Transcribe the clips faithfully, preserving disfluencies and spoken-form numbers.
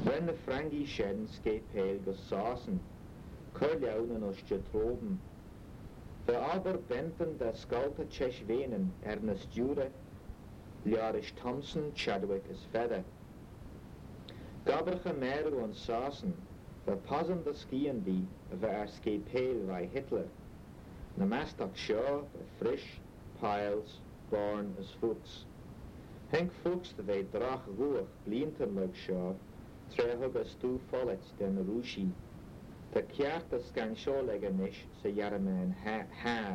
When the Frangie shen skeipel go sausen, curljaunen os jetroben. Ve aber benten da skalta cheshvenen Ernest Jure, Liarish Thompson, Chadwick as feather. Gaberge meru on sausen, ve passen da skien die, ve er skeipel vai Hitler. Na mastak shaw, ve frisch, piles, born as Fuchs. Henk Fuchs de ve drach ruach, blinten leg shaw, trehug as stu follet den rushi. De kjart as gan shaw legenish, se jaraman haar.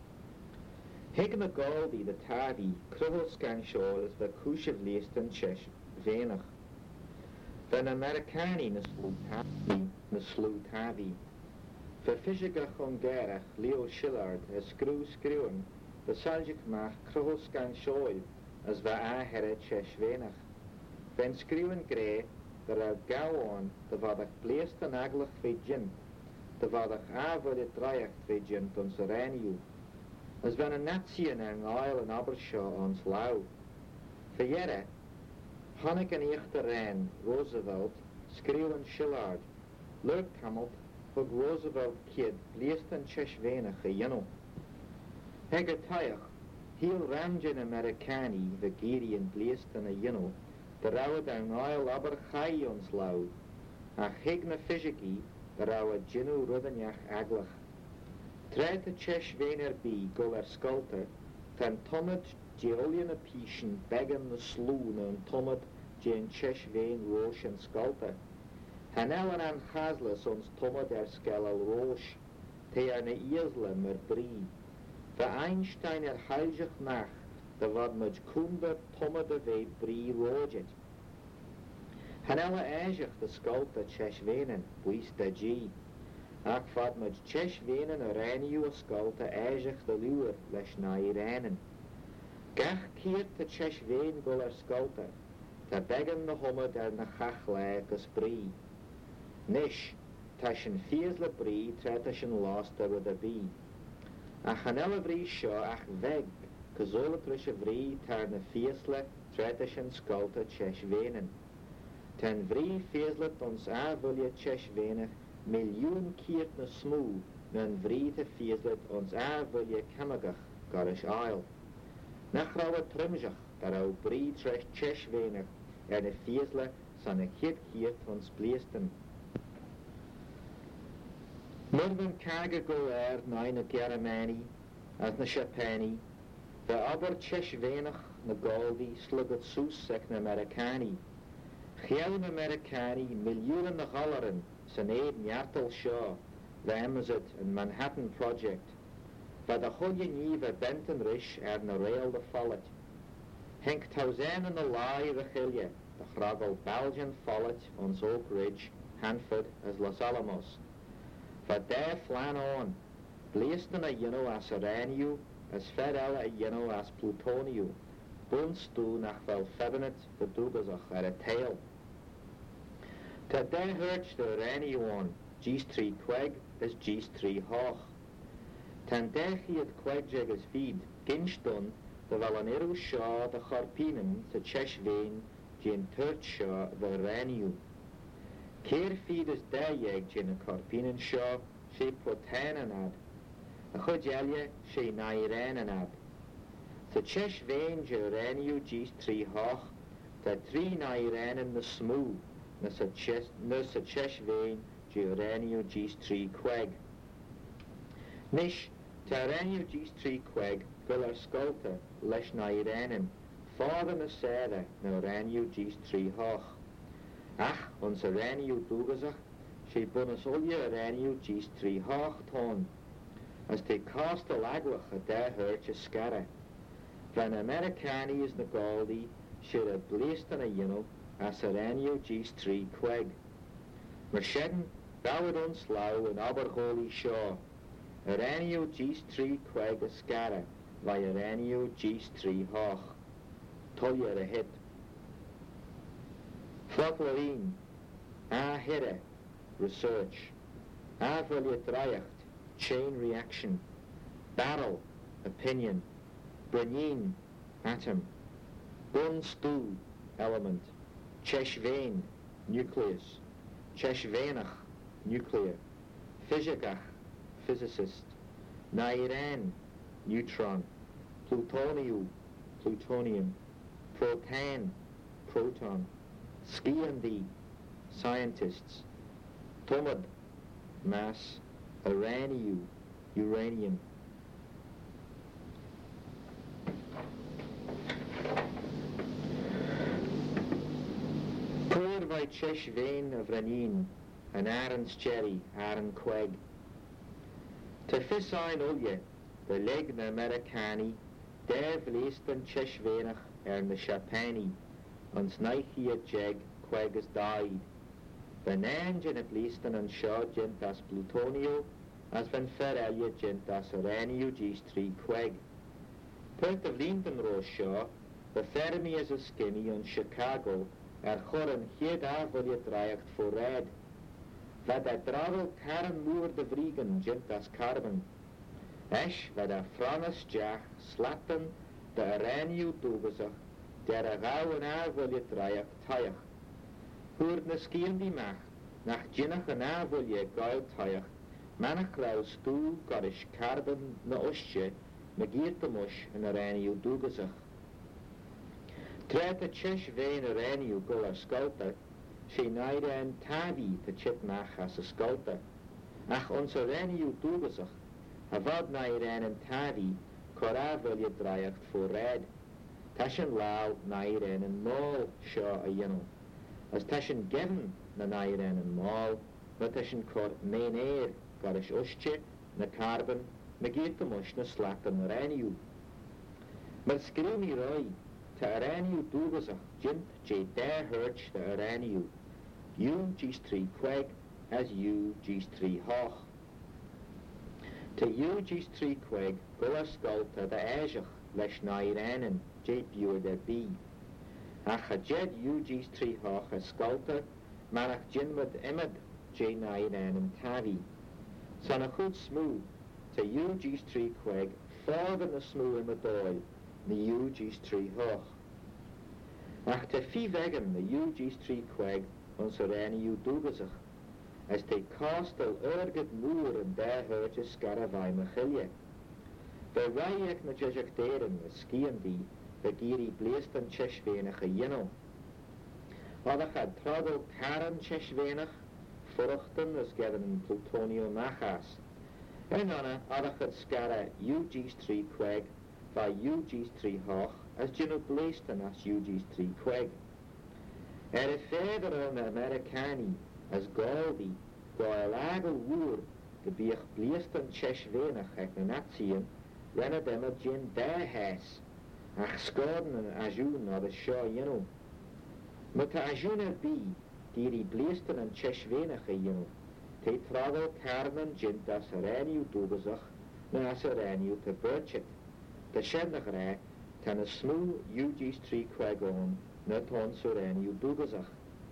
Hig na galdi de tavi, kruhel scan shaw as ve kushev leesten chesh, venach. Van Americani na slu tavi, na slu tavi. Ve fishigach on gerach, Leo Shillard, as screw screwen, de saljik mach kruhel scan shaw, as ve ahere chesh venach. Ven screwen grey, der er gauw de wat ik bleest en agelig vijgint, de wat ik avode draaicht vijgint ons reniu. As when a nazi in een oil en Abershaw ons lauw. Verjere, Hannik en echte Rijn, Roosevelt, schreeuwen Shillard, leuk kamelt, hug Roosevelt kid, bleest en chesh wenige jinno. Hege tuig, heel ramjen Americani, de gerien bleest en a jinno, de rauwe down oil aber chai ons lauw, ach higna fishiki, de rauwe jinnu ruddenjach aglich. Treed de chesh wener bi, go er skulte, ten tommet geolian a pischen, beggen de sloon, en tommet gen chesh wen roos en skulte. Hanellen an chasles ons tommet er skellel roos, te er ne iesle mer brie. De Einstein er heilzig nach, de wat met kumbe tommet de we brie roodjet. Hanelle eizig de skulte chesh wenen, buis de gee. Ach wat met chesh wenen a reniu a skulte eizig de luer, lesh na i renen. Gach kiert de chesh wen gul er skulte, te beggen de homme der na chach leik as brie. Nish, tashin fiesle brie, tretashin lost er with a bee. Ach hanelle brie sho ach weg, Kazole trische vrie tar na fiesle, tretashin skulte chesh wenen. Ten vrie fieslet ons avulje chesh wenig, miljoen kiert na smoe, men vrie te fieslet ons avulje kamagach, garish ail. Nach rauwe trimjach, dar au brie tresh chesh wenig, er na fiesle, san a kiet kiert ons bleesten. Murven kage go er naina geramani, as na shapani, de aber chesh wenig na galdi slugget soes ek na Americani. Geen Americani, miljoenen na galleren, zijn een jartel shaw, wem is het een Manhattan Project. Waar de goeie nieuwe benten rish er na rail de vallet. Henk tausenden na laai de gilje, de gravel Belgian vallet ons Oak Ridge, Hanford as Los Alamos. Waar daar flan on, bleesten a jino as uranium, as verder a jino as plutonium. Boons toe nach wel febbenet bedoebezach er a tail. Ta daar hurch de uranium G's three queg as G's three hoog. Tan daar hi het quegjeg as feed, ginstun de wel an eru shaw de charpinen te chesh veen gin turt shaw de uranium. Keer feed as daar jeg gin a charpinen shaw, she protanen ad. A chudjelje she nairen ad. The chesh vein je uranium G's three hoog, the three nairen the smooth, na sa chesh vein je uranium G's three queg. Nish, ta uranium G's three queg, gul er skulte, lesh nairen, father na sere na uranium G's three hoog. Ach, ons uranium dugazach, she bonus olje uranium G's three hoog ton, as te cast a lagwach a da hurch a scarre. Van Americani is na galdi, should a bleest an a yino, as uranium G's three queg. Mershedden, bowed ons lau in Abergoli shaw, uranium G's three queg a scarre, by uranium G's three hoog. Tolje a hit. Flotlerine, a hidde, research. A vilje draaicht, chain reaction. Barrel, opinion. Brenyin, atom. Bun stew, element. Chesh vein, nucleus. Cheshvenach, nuclear. Physicach, physicist. Nairan, neutron. Plutoniu, plutonium. Protan, proton. Skiandi, scientists. Tomad, mass. Uraniu, uranium. Poor by Cheshvain of Ranin, an Aaron's cherry, Aaron Queg. Te Fissain Ulje, the leg na Americani, der vleestan Cheshvainach er na Chapani, ons naichia jeg Queg is died. Van Angen at least an shaw gentas Plutonio, as van Ferrelia gentas Uraniu gis three Queg. Pert of Linden Rose Shaw, the Fermi as a skinny on Chicago, er choren hied avolie draagt voor red. Wat a dravel Karen moer de vriegen gentas carbon. Esch wat a Franus jach slatten de Uraniu dubezach, der a gauwen avolie draagt taiach. Hoort na skien die macht, nach jinnach an avolie gael taiach, manach rauw stoel garish carbon na osje, me giert de mosh en Uraniu dubezach. Tret a chesh vein Uraniu gul a skulter, she naide en tavi te chit mach as a skulter. Ach ons Uraniu dubezach, ha vad naide en tavi, cor avolie draagt voor red. Tashin lau naide en mol shaw a yinno. As tashin geven na naide en mol, na tashin cor main air, garish osje, na carbon, me giert de mosh na slatten Uraniu. Maar skriw mi roi, te Uraniu dubezach jint je der hurch de Uraniu. U gis three Queg as U gis three hoch. Te U gis three Queg go a skulta de eisach lesh na Iranen je buur der bi. Ach a jed U gis three hoch a skulta manach jinmud imad je na Iranen tavi. Son a goed smoo te U gis three Queg forgan a smoo in the doil the U gis three hoch. Ach te fi vegen the U gis three Queg ons Uraniu dubezach, as te castel erget moer en der hurtje scaravai mechilje. Ve raiek na jejecteren na skien die, ve giri bleest an cheshvenach a yinno. Adach had tragel karen cheshvenach, furchten as geven in plutonio machas. En anna adach had scara U gis three Queg, va U gis three hoch, as gino bleest an as U gis three Queg. Er is verder an Americani, as Galdi, go a lagel woer, de biech bliest an cheshvenach ec na natien, renne dem a gin der hes, ach skoden an ajoen ad a shaw yinno. Met a ajoen er bi, diri bliest an cheshvenach a yinno, te travel carmen gint as Uraniu dubezach, na as Uraniu te burchet. De shendach re, ten a smoo U gis three Queg on, net ons Uraniu dubezach.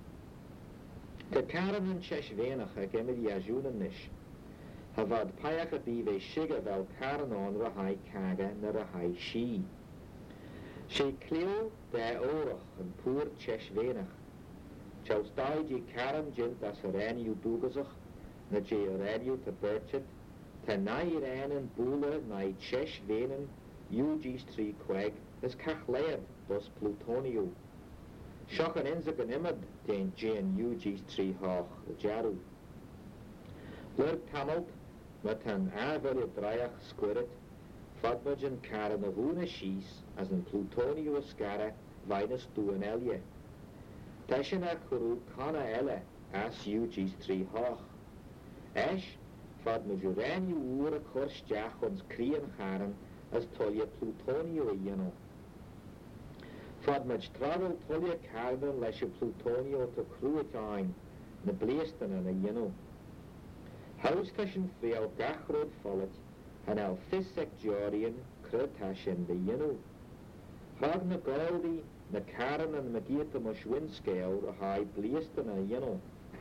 Te karen en cheshvenach ag emid i ajoenen nish, ha vad paiach a bi ve shige vel karen on rahai kaga na rahai shi. She clio de orach en poor cheshvenach, chaus dai ji karen jint as Uraniu dubezach, na je Uraniu te burchet, te na Iranen boele na cheshvenen U gis three Queg, is kach leer dos Plutonio. Shoch an inzig an imad den Jane U gis three hoch, the jaru. Lur tamalt, met an averje draiach squirit, fadmaj an karen of una shies, as an Plutonio ascara, vinus du an elje. Tashin a churu kana ele, as U gis three hoch. Esh, fadmaj Uraniu ura kors jach ons krian charen, as tolje Plutonio a yinno. Fad much travel tolje carbon lesje Plutonio to cruetain, na bleesten an a yinno. Haustashin veel gachrod follet, an al fissek jorian crutashin de yinno. Hag na galdi, na karen an magita mush windscale, a high bleesten a yinno.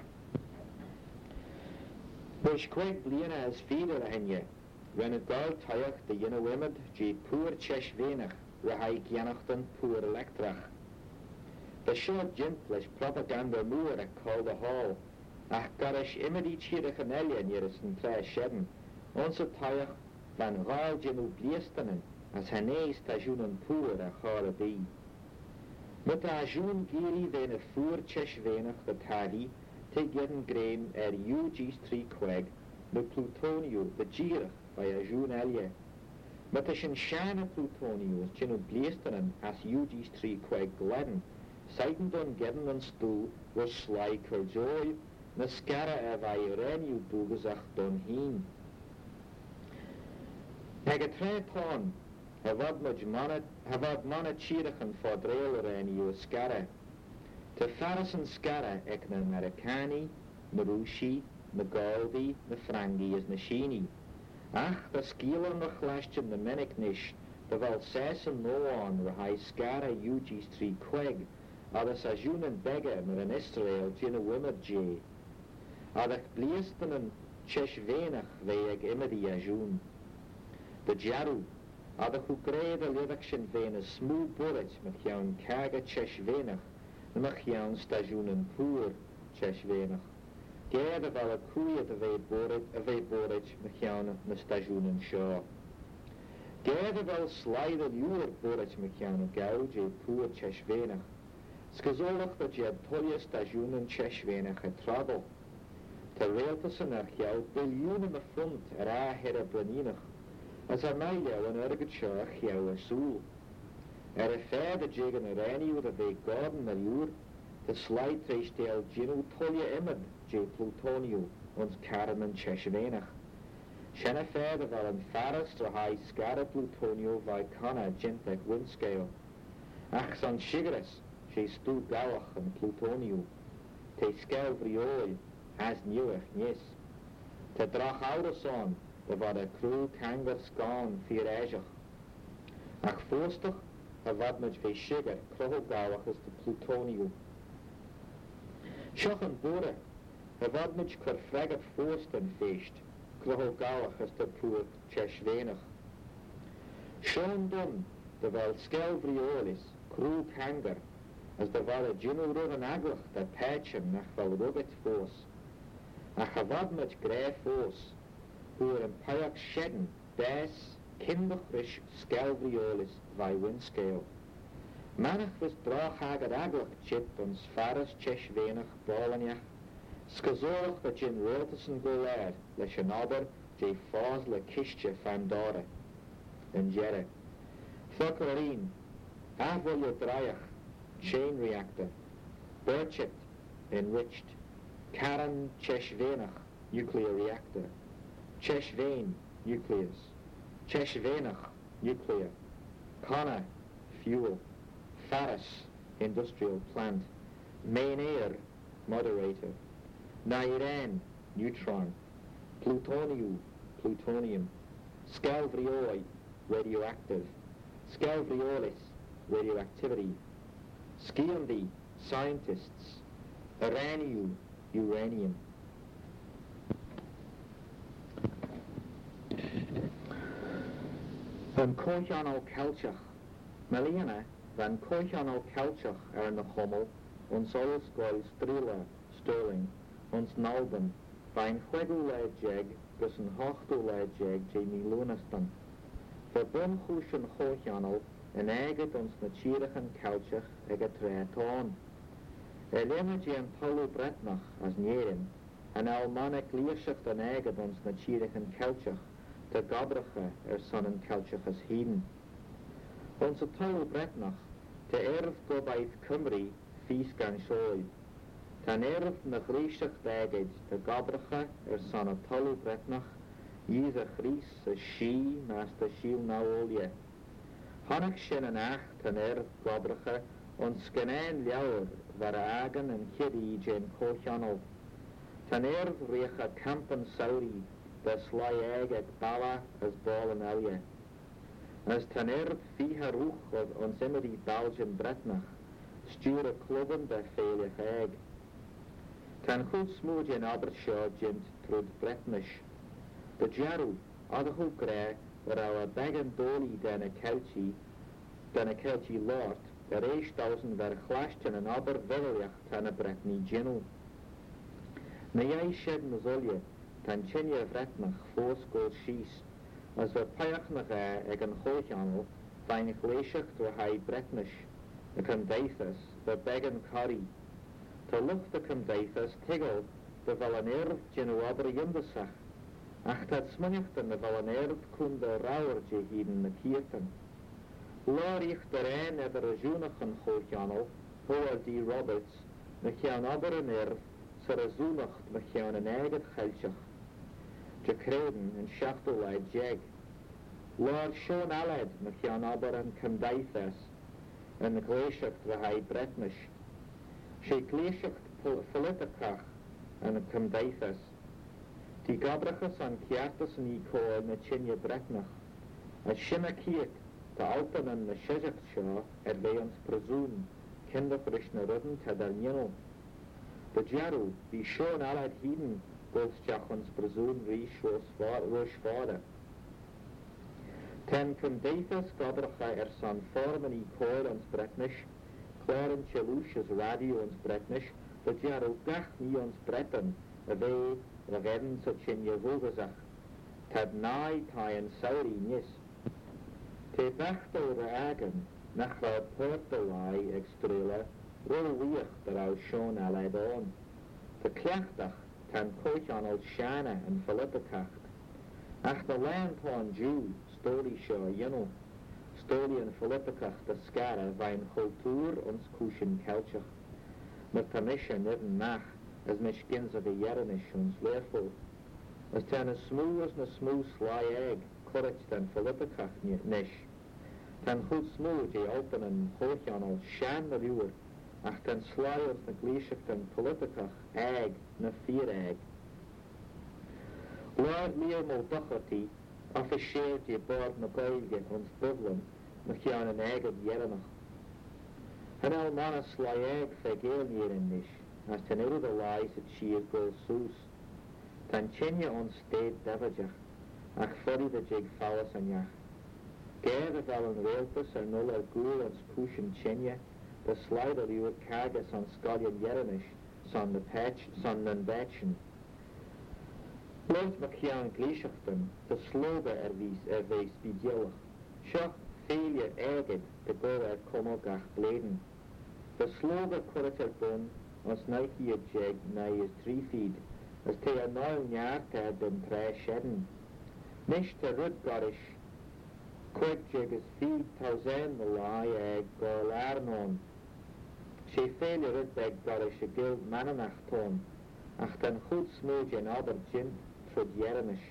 Bush quite bliena as feeder enje, when a gal tayach de yinno imad, je poor cheshvenach, rahai gianachten poor elektrach. The The seo jint leis propaganda múr a call the hall, ach garis imidí tíirech an eile níras an tre sheden, onsa taiach van ghail jinú bliestanen as hanéis tajún an púr a char a bí. Met a jún gíri vein a fúr tesh veinach the tali, te gedden grein er U G three queg, me plutonio the gírach by a jún eile. Met a sin shana plutonio as jinú bliestanen as U G three queg gledden, Seiten don gedden an stoel was sly curjoy, na scara a vai reniu dugazach don heen. Ag a tre ton, havad muj manat, havad manat chirach an fodreel reniu a scara. Te faras an scara ec na Americani, na Rushi, na Galdi, na Frangi as na Shini. Ach, da skieler na chlastjen na menik nish, da val ses an noan rahai scara U G three queg, Adas a jún an bega mar an Israel dyn y wymad je. Adach bliestan an chesh venach fe ag imadi a jún. Da jaru, adach u gred a lidach sin ven a smú burit mach iawn caga chesh venach, na mach iawn sta jún an pŵr chesh venach. Ged a val a cwyad a fe burit a fe burit mach iawn na sta jún an sio. Ged a val slaid a liwr burit mach iawn a gaw je pŵr chesh venach. Skazolach dat je tolje stajoen en cheshwenach het trabel. Ter reeltes en er jou biljoenen of front er a herre braninach, as er mij jou en erget sjoach jou a soel. Er a fede jegen er eni ud a ve gordon er juur, te slide treis deel ginu tolje imad je plutonio, ons karen en cheshwenach. Shen a fede val een faras to hai skara plutonio vai kana jintek windscale. Ach san shigaris, she stu gawach an plutonio, te skel vrioi, as nieuwech nis. Te drach oudes on, de wat a crew kanger skaan vier eisach. Ach voorstig, a wat met ve shiger, kroho gawach is de plutonio. Shoch an boere, a wat met kur fregat voorsten feest, kroho gawach is de poer cheshwenach. Schoon dun, de wel skel vriolis, crew kanger, as de var a ginu rur an aglach da patchen nach val ruget fos. Ach a vad met grey fos, hwyr yn paiach sheden, des, kindachrish skelvriolis vai windscale. Manach was drach agad aglach chit ons faras cheshwenach bolaniach, skazorach da gin rotasen golad, le shanaber je fos le kistje fandore. En jere. Thokkerin, avolio draiach, chain reactor, Birchett, enriched, Karen Cheshvenach, nuclear reactor, Cheshvain, nucleus, Cheshvenach, nuclear, Connor, fuel, Faris, industrial plant, Main air, moderator, Nairan, neutron, Plutonium, plutonium, Scalvrioi, radioactive, Scalvriolis, radioactivity, Skiandi, scientists, Uraniu, uranium. Van Coichan o Kelchach, Meliana, van Coichan o Kelchach er na Hummel, ons Olsgoil Strila, Sterling, ons Nalben, van Huegel le jeg, gus een hochtel le jeg, Jamie Lunastan. Verbun Hushan Coichanol, en eiget ons na Chirachan Kelchach ag a treatoon. Elena Jan Paulo Bretnach as Nierin, en Almanic Leerschacht en eiget ons na Chirachan Kelchach, te Gabracha er son en Kelchach as Heden. Onze Paulo Bretnach, te erf go baith Cymru, fies gan sioed. Tan erf na Griesach deged, te Gabracha er son a Paulo Bretnach, Yves a Chris a Shi nas te Shiel na olie. Hanach sin an ach tan erf Gabracha, ons skenain liawr var a agan en chidi jen Coichanol. Tan erf riech a campan sauri, da sly eg ag bala as ball an alia. As tan erf fiha ruch od ons imedi Belgian Bretnach, stuur a clubben da feiliach eg. Tan goed smoed jen Abershaw jent trud Bretnish. De jaru, adachul gre, waar our bagan doli dan a kelchi, dan a kelchi lort, yr eich dausen ver chlastion yn aber fedeliach tan y bretni genw. Na iau shed na zolje, tan chenia vretnach fos gol schies, as ver paiach na ga ag an choochanol, fein gleisiach door hai bretnish, y cymdeithas, ver began cari. Ta lucht y cymdeithas tigol, de fel an erf genw aber yndysach, ach tad smynach yn y fel an erf cwn de rawr je hydyn na kiertan. Lor ich der een eber a zoenach an choochanol, Howard D. Roberts, na chian aber an erf, sy'r a zoenacht na chian an eget chelchach. Je creden yn siachtolai jeg. Lor Sean Aled na chian aber an cymdeithas, yn gleisiach dra hai bretnish. Se gleisiach politicach yn y cymdeithas. Di gabrachas an ciartas yn i coel na chinia bretnach, a sinna ciet, ta altan yn na siajacht sio er leons presoon, kindach rish na rydyn tad ar nienol. Da jarw, bi Sean Aled hydyn golsjach ons presoon rish roos vada. Ten cymdeithas gabracha er san form yn i coel ons bretnish, clar yn chelwys as radio ons bretnish, da jarw gach ni ons bretan, a fe ragedyn sa chinia vogazach, tad nai tai yn sauri nis. Te bechtel de agen, nach ra portolai extrela, rol wych dar au Sean Aled on. Te klechtach tan coochanol Shana en Philippacacht. Ach de land hoan Jew, stoli sio yno. Stoli en Philippacacht de skara vain cultuur ons kushin kelchach. Met permissia nidden nach, as mish gins of a yerenish ons leerfol. As tan as smooth as na smooth sly egg, courage dan Philippacach nish. Tan goed smooth je open en hoochanol shan na ruwer, ach tan sly ons na gleisiach dan Philippacach egg na vier egg. Lord meer mo dachati, afficheerd je boord na goilge ons bubblen, na chian een egg of yerenach. Han al manna sly egg fegeel neer in nish, as tan uru de lies het sheer goal soos. Tan chinya ons steed davajach, ach foddy de jig falas anjach. Geir of al an reeltas ar nul ar gŵl ans cwsyn chinya, de slide ar yw'r cargas an sgolion yeranish, son na patch, son nan batchen. Lort ma cian gleisiachtan, de sloga er vis er veis bidiolach. Sioch failure eged de go er comogach bleden. De sloga currit er bun, ons naiki er jeg nai is drie feed, as te a noel njaarta den tre sheden. Nish te rud gorish, quick jig is feed tausen the lie egg gol arnon. She failure rud beg gorish a gild mananach ton, ach ten goed smooj en aber jint trud yeranish.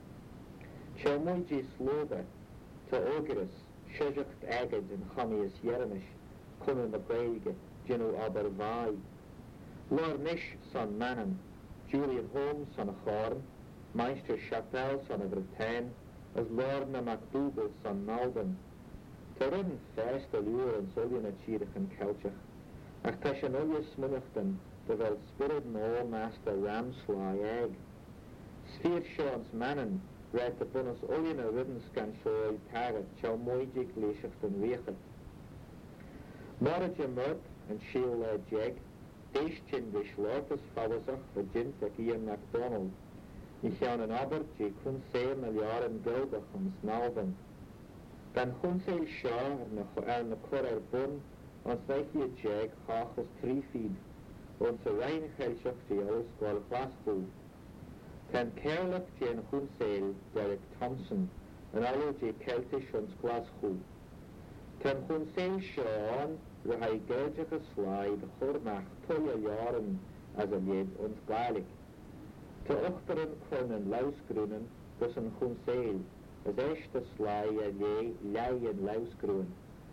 Che moiji sloga, te ogirus, shejacht agad en chamias yeranish, kunnen the breige, jinu aber vai. Lor nish son manan, Julian Holmes son a Chorn, Meister Chappelle son a Britain, as Lord na MacDougall son Malden. Te ridden fest a luur en zoljen a chirich en kelchach, ach tesh an ulje smunachten, de wel spirit no master ramsly egg. Sphere Sean's mannen, red de bunus uljen a ridden scan shoy tagat, chau moijig leishachten weichet. Morage murk en shiel a jeg, Eistjen de Schlotus Fawasach voor Jint ak Ian MacDonald. Ich gaan een aber, je kun zeer na jaren gildach ons nalden. Dan kun zeer sja er na kor er bun, ons neich je jeg chachels triefid, ons a rein geilsach je alles gwal glasboel. Dan kerlach je een kun zeer Derek Thompson, en allo je keltisch ons glasgoel. Dan kun zeer sja we hij geldje geslaai de chormach tolle jaren as een jed ons gaelig. Te ochteren konnen lausgroenen dus een groen zeel, as echte slaai en je leien lausgroen.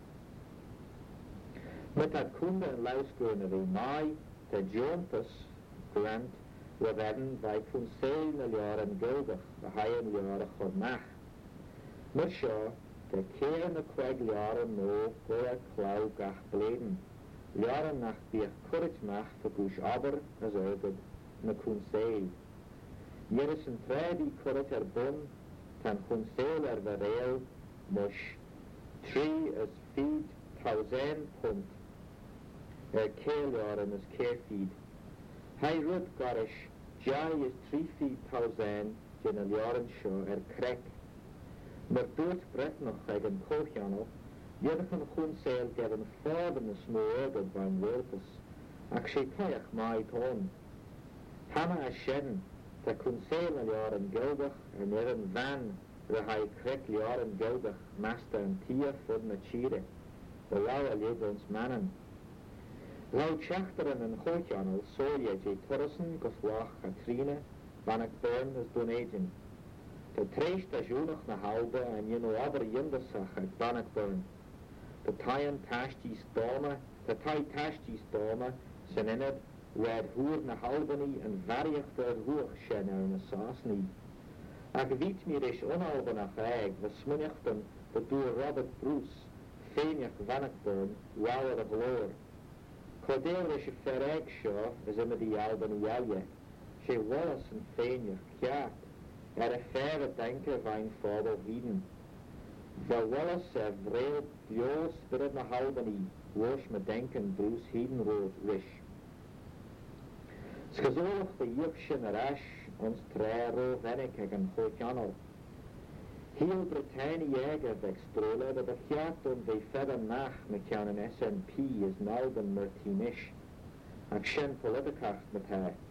Met dat kunde en lausgroenen wie mij, de jontes grant, we werden bij kun zeel na jaren geldig, de heien jaren chormach. Maar zo, de keren de kweg jaren no goeie klauw gach bleden. Jaren nach die courage macht voor gush aber as oeged na kun zeel. Hier is een tre die courage er bun, tan kun zeel er vereel, mush. Tree as feed thousand punt er céileoran is céirfíd. Hai rud garis jai is three feet thousand gin a leoran seo er crec. Mar dúirt bretnach ag an cócheanal, dhéadach an chun sail gab an fád na smó agad bhain wértas, ach sé taiach mai tón. Tama a shen, ta chun sail a leoran gildach ar near an van ra hai crec leoran gildach masta an tia fud na tíre, the lau a legons manan. Lau tseachtaran an cócheanal sólia jé Torreson go flach a tríne, Bannockburn as Dunedin. Ta treis da júnach na halbe an yno aber yindasach ag Bannockburn. Ta taian tashtí stoma, ta tai tashtí stoma, san inad wed húr na halbani an variacht ar húach shen ar na sásni. Ag vít mir is onalbanach ag, va smuneachtan da dúr Robert Bruce, féinach Bannockburn, wawar a glór. Codéir is a ferreg seo is ima di alban ialje. Sé Wallace an féinach ceart, er a fer a denke vain fábal híden. Va Wallace a vreil bios spirit na halbani, woos me denken Bruce híden rood rish. Skazolach de juk sin a rash, ons trero vennig ag an cócheanal. Heel Britannia ag ag strole, dat a cheart on de fedda nach me cean an S N P is Melbourne Martinish, ag sin politikach met haar.